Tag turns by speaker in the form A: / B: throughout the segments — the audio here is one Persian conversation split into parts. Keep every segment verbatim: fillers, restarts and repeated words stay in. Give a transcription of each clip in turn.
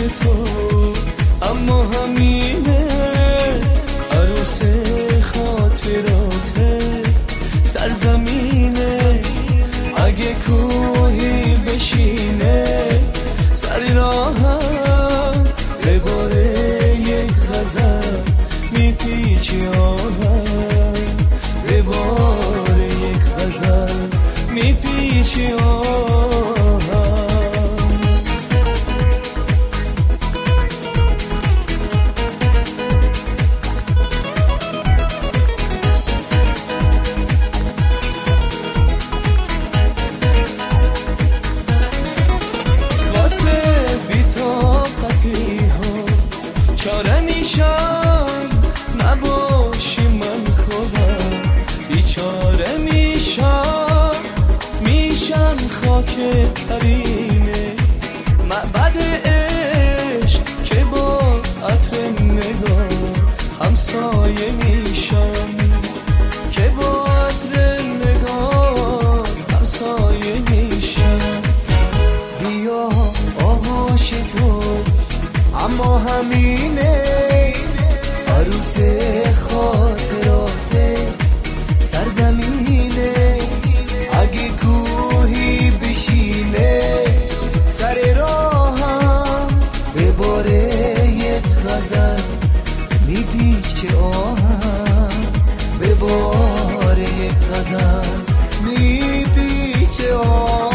A: تو، اما همینه عروس خاطراته. سرزمینه اگه کوهی بشینه سر راهم بباره یک غزل میپیچی آهم، بباره یک غزل میپیچی آهم. چاره میشم نباشی من خودم، بیچاره میشم میشم خاک کرینه معبد عشق که با عطر نگاه همسایه میشم، که با عطر نگاه همسایه میشم. بیا آغوش تو، اما همینه عروس خاطراته. سرزمینه اگه کوهی بشینه سر راهم بباره یک غزل میپیچه آهم، بباره یک غزل میپیچه آهم.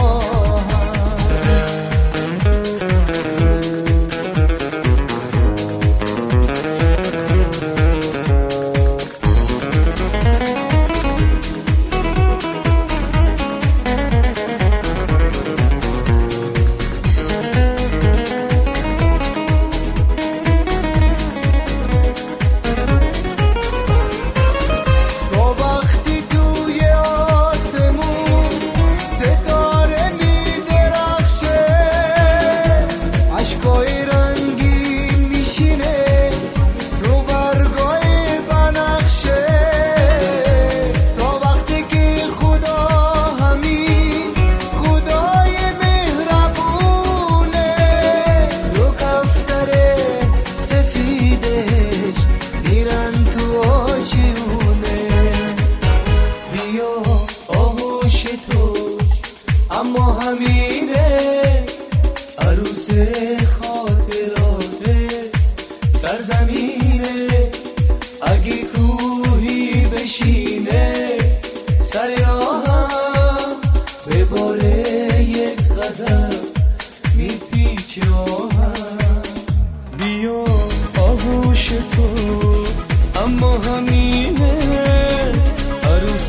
A: اما همینه عروس خاطراته. سرزمینه اگه کوهی بشینه سر راهم بباره یک غزل میپیچه آهم. بیا آغوش تو، اما همینه عروس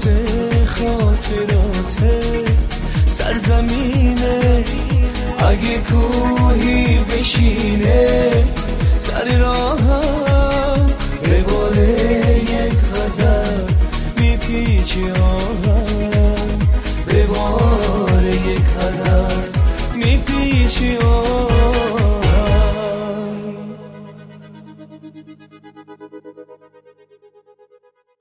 A: خاطراته. سرزمینه اگه کوهی بشینه سر راهم بباره یک غزل میپیچی آهم، بباره یک غزل میپیچی آهم.